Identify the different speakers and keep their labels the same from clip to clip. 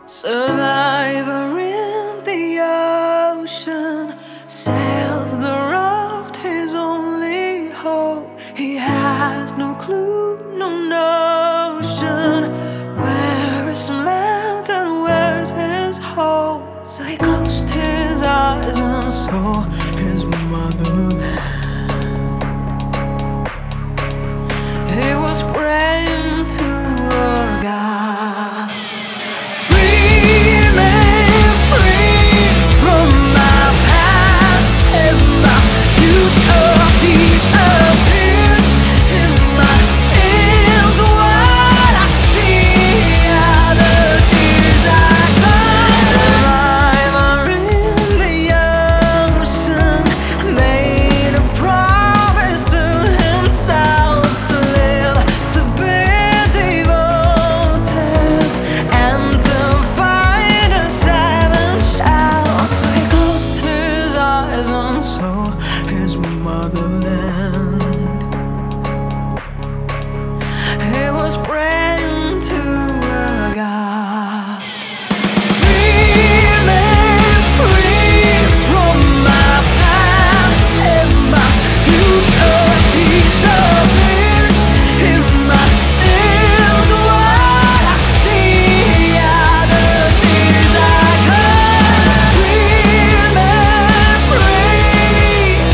Speaker 1: Survivor in the ocean, sails the raft, his only hope. He has no clue, no notion. Where is some land and where's his hope? So he closed his eyes and saw his motherland. He was praying to a God. His motherland. He was praying to a God. Free me, free from my past, and my future disappears in my sins. What I see are the tears I cry. Free me, free.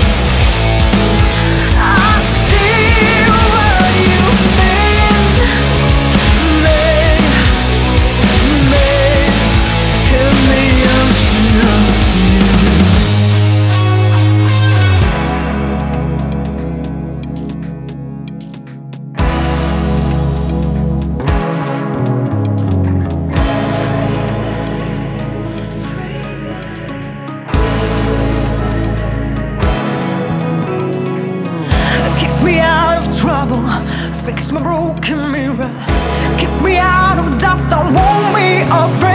Speaker 1: Trouble, fix my broken mirror, keep me out of dust, don't want me off.